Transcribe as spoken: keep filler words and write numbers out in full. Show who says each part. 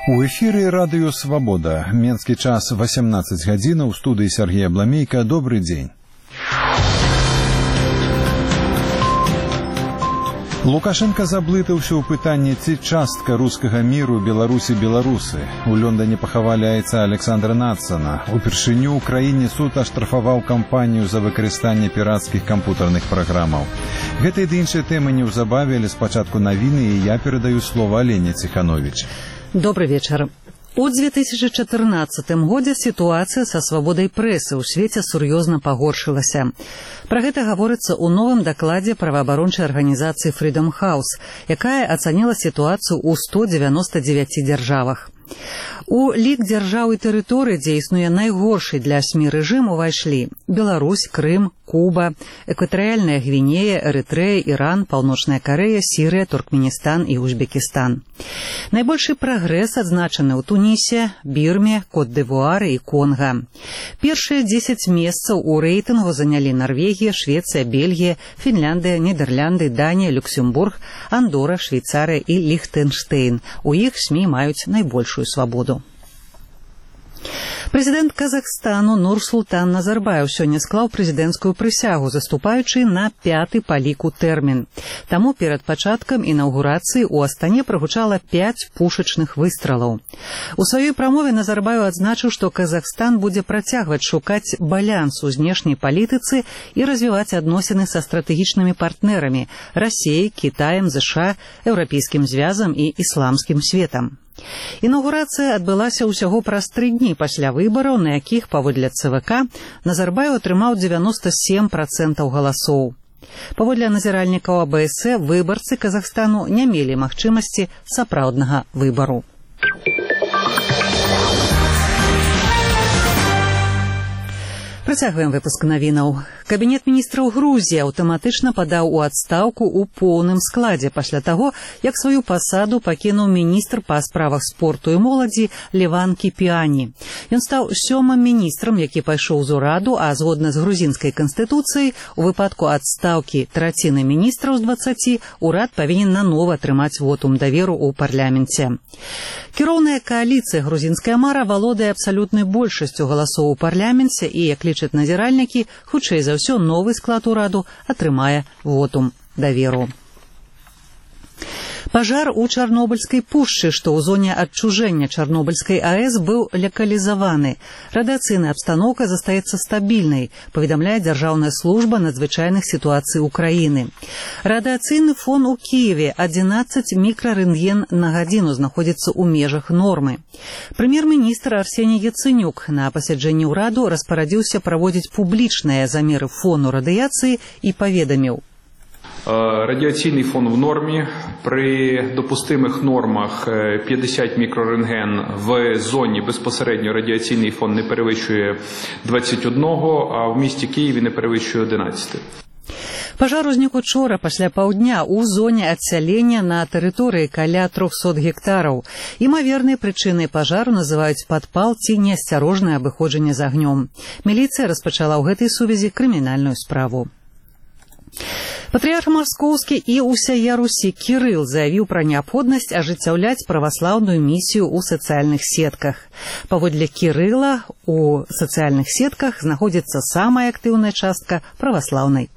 Speaker 1: У эфіры радыё «Свабода». Менскі час восемнадцать гадзін, у студыі Сергей Абламейка. Добрый дзень. Лукашенко заблытаўся ў пытанні, ці частка рускага міру Беларусі-беларусы. У Лондоне пахавалі айца Александра Надсона. Упершыню ў краіне суд аштрафаваў кампанію за выкарыстанне пірацкіх кампутарных праграмаў. Гэта і іншыя тэмы неўзабаве, але спачатку навіны, і я перадаю слова Алене Ціхановіч.
Speaker 2: Добрый вечер. У две тысячи четырнадцатым годзе сітуацыя са свабодай прэсы ў свеце сур'ёзна пагоршылася. Пра гэта гаворыцца ў новым дакладзе праваабарончай арганізацыі Freedom House, якая ацаніла сітуацыю ў сто дзевяноста дзевяці дзяржавах. У лік дзяржаў і тэрыторый, дзе існуе найгоршы для СМІ рэжым, увайшлі Беларусь, Крым, Куба, Экватарыяльная Гвінея, Эрытрэя, Іран, Паўночная Карэя, Сірыя, Туркменістан і Узбекістан. Найбольшы прагрэс адзначаны ў Тунісе, Бірме, Кот-д'Івуары і Конга. Першыя дзесяць месцаў у рэйтынгу занялі Нарвегія, Швецыя, Бельгія, Фінляндыя, Нідерлянды, Данія, Люксембург, Андора, Швейцарыя і Ліхтэнштэйн. У іх СМІ маюць найбольшую свабоду. Прэзідэнт Казахстану Нурсултан Назарбаев сёння склаў прэзідэнцкую прысягу, заступаючы на пяты па ліку тэрмін. Таму перад пачаткам інаўгурацыі ў Астане прагучала пяць пушачных выстралаў. У сваёй прамове Назарбаев адзначыў, што Казахстан будзе працягваць шукаць баланс у знешняй палітыцы і развіваць адносіны са стратэгічнымі партнерамі – Расіяй, Кітаем, ЗША, Еўрапейскім звязам і ісламскім светам. Інаўгурацыя адбылася ўсяго праз тры дні пасля выбараў, на якіх, паводле ЦВК, Назарбаев атрымаў дзевяноста сем працэнтаў галасоў. Паводле назіральнікаў АБС, выбарцы Казахстану не мелі магчымасці сапраўднага выбару. Працягваем выпуск навінаў. Кабінет міністраў Грузіі аўтаматычна падаў у адстаўку ў поўным складзе пасля таго, як сваю пасаду пакінуў міністр па справах спорту і моладзі Леван Кіпіані. Ён стаў сёмым міністрам, які пайшоў з ураду, а згодна з грузінскай канстытуцыяй, у выпадку адстаўкі траціны міністраў з дваццаці, урад павінен нанова атрымаць вотум даверу ў парламенце. Кіроўная кааліцыя грузінская мара валодае абсалютнай большасцю галасоў у парламенце і, як лічаць назіральнікі, хутчэй за ўсё новы склад ураду атрымае вотум даверу. Пажар у Чарнобыльскай пушчы, што ў зоне адчужэння Чарнобыльскай АЭС, быў лакалізаваны. Радыацыйная абстаноўка застаецца стабільнай, паведамляе Дзяржаўная служба надзвычайных сітуацый Украіны. Радыацыйны фон у Кіеве адзінаццаць мікрарэнтген на гадзіну знаходзіцца ў межах нормы. Прэм'ер-міністр Арсеній Яцэнюк на пасяджэнні ўраду распарадзіўся праводзіць публічныя замеры фону радыяцыі і паведаміў:
Speaker 3: радіаційний фон в нормі. При допустимих нормах п'ятдесят мікрорентген в зоні безпосередньо радіаційний фон не перевищує двадцять один, а в місті Києві не перевищує одинадцять.
Speaker 2: Пажар узнік учора пасля паўдня ў зоне адсялення на тэрыторыі каля трохсот гектараў. Імавернай прычынай пажару называюць падпал ці неасцярожнае абыходжанне з агнём. Міліцыя распачала ў гэтай сувязі крымінальную справу. Патрыярх Маскоўскі і ўсяя Русі Кірыл заявіў пра неабходнасць ажыццяўляць праваслаўную місію ў сацыяльных сетках. Паводле Кірыла, у сацыяльных сетках знаходзіцца самая актыўная частка праваслаўнай